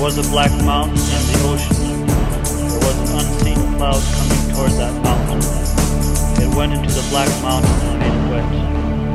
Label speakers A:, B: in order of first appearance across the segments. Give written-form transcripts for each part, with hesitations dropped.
A: was a black mountain in the ocean. There was an unseen cloud coming toward that mountain. It went into the black mountain and made it wet.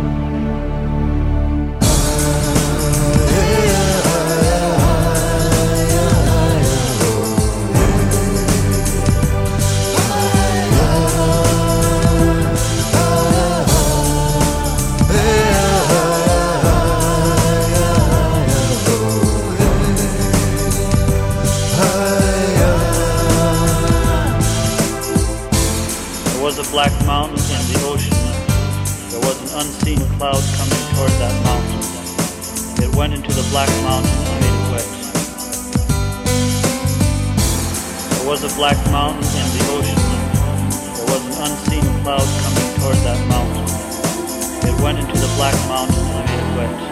A: There was a black mountain in the ocean. There was an unseen cloud coming toward that mountain. It went into the black mountain and made it wet. There was a black mountain in the ocean. There was an unseen cloud coming toward that mountain. It went into the black mountain and made it wet.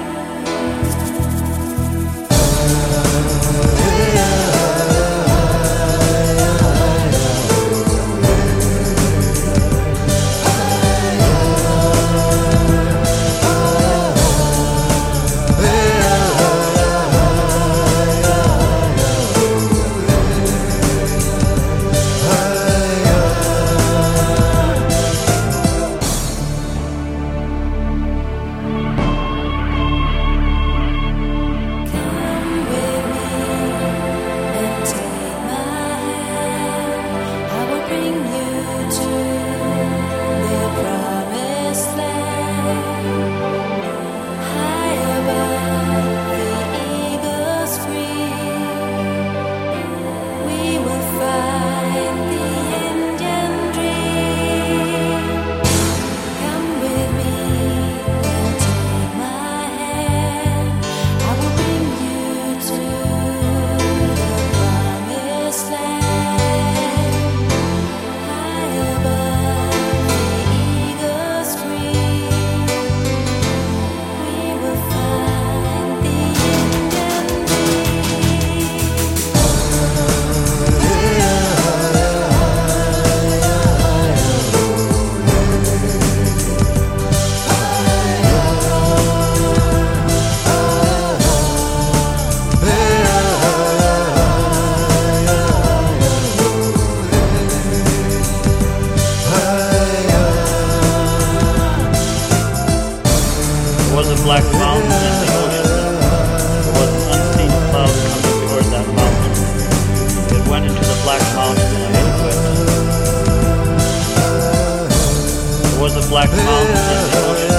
A: There was a black mountain in the ocean. There was an unseen cloud coming toward that mountain. It went into the black mountain and made it wet. There was a black mountain in the ocean.